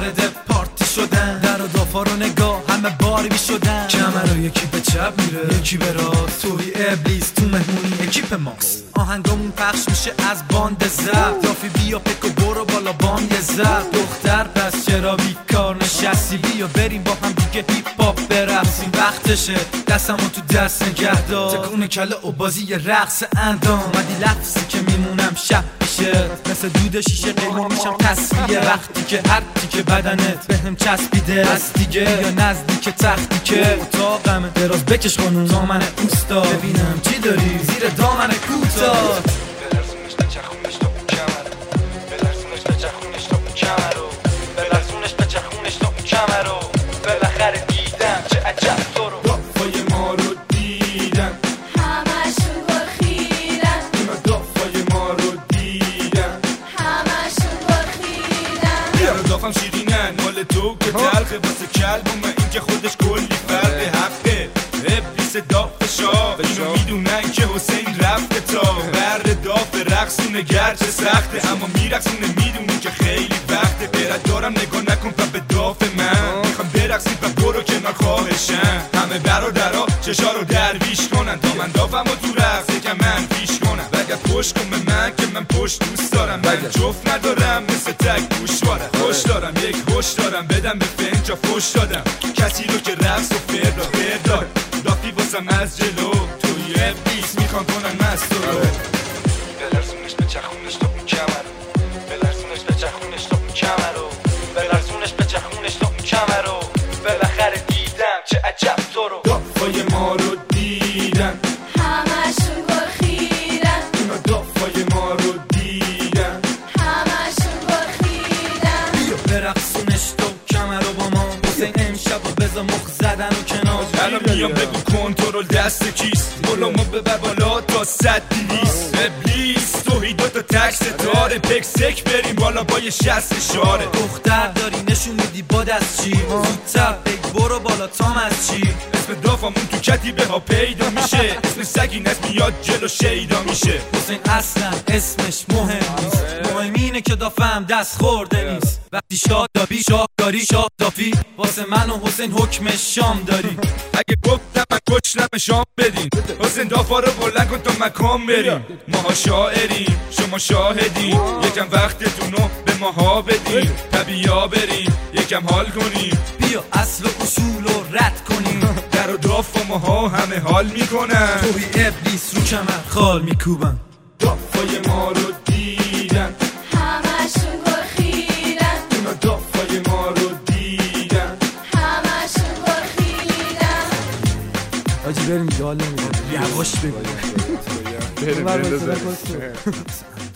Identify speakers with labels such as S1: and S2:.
S1: وارد پارتی شدن، در و دافا رو نگاه همه باری شدن. کمر یکی به چپ میره یکی به راست، توی ابلیس تو مهمونی اکیپ ماست. آهنگامون پخش میشه از باند زد، رافی بیا پک و برو بالا باند زد. دختر پس چرا بیکار نشستی، بیا بریم با هم دیگه هیپ هاپ برقصیم. وقتشه دستمو تو دست نگه دار، تکون کله و بازی رقص اندام. مدی لفظی که میمونم شب میشه، مثل دود شیشه قیمه میشم تصفیه. وقتی که هر تیکه بدنت بهم چسبیده از دیگه یا نزدیک تختی که اتاقمه، دراز بکش خانوم دامن اوستا، ببینم چی داری زیر دامن کوتاه.
S2: بلرزونش بچخونش تا اون کمر، بلرزونش بچخونش تا اون کمر، بلرزونش بچخونش تا اون کمر. بالاخره دیدم چه عجب تو رو،
S3: دافای ما رو دیدن
S4: همشون برخیدن،
S3: اونا دافای ما رو دیدن
S4: همشون برخیدن.
S3: یارو دافم شیرینن مال تو که تلخه، واسه کلبومه این که خودش کلی فرده. حقه ابلیس داف شاه، اینو میدونن که حسین رفته تا برد داف رقصونه گرچه سخته، اما میرقصونه میدونی که خیلی وقته. برد دارم نگاه نکن پا به داف من، میخوام برقصیم پا برو کنار خواهشم. همه برادرها چشا رو درویش کنن تا من دافم و تو رقص یکم من پیش کنم. بگه پشت کن به من که من پشت دوست دارم، من جفت ندارم مثل تک گوشوارم. خوش دارم یک خوش دارم بدم به فنجا فش دادم کسی رو که رقص و فردار دافی باسم از جلو، توی ابلیس میخوان کنن مست رو.
S2: بلرزونش بچخونش تا اون کمر، بلرزونش بچخونش تا اون کمر، بلرزونش بچخونش تا اون کمر. بالاخره دیدم چه عجب تو رو،
S3: دافای ما رو دیدن
S4: همشون برخیدن،
S3: اونا دافای ما رو دیدن
S4: همشون برخیدن.
S1: بیا برقصونش تو کمر رو با ما، حسین امشب و بزا مخ زدن و کنار.
S3: الان میام بگو کنترل دست کیست، مولامو ببر بالا تا 100-200. ابلیس توهی دوتا تکس داره، پک سک بریم بالا با یه 60 اشاره.
S1: دختر داری نشون میدی با دست چی، زودتر بگ برو بالا تام از چی.
S3: اسم دافمون تو کتیبه ها پیدا میشه، اسم سگین اسم میاد جلو شیدا میشه.
S1: حسین اصلا اسمش مهم نیست، مهم اینه که دافم دست خورده نیست. وقتی شادابی شاهکاری شادافی، واسه من و حسین حکم شام داری.
S3: اگه گفتم من کچلم شام بدین، حسین دافا رو بلند کن تا مکان بریم. ماها شاعریم شما شاهدین، یکم وقتتونو به ماها بدین. طبیعا بریم یکم حال کنیم،
S1: بیا اصل و اصول رو رد کنیم.
S3: در و داف و ماها همه حال میکنن،
S1: توی ابلیس رو کمر خال میکوبن.
S3: دافای ما رو دیدن
S4: همشون برخیدن،
S3: اونا دافای ما رو دیدن
S4: همشون برخیدن.
S1: آجی بریم جال نمیده، یواش بگو.
S5: بریم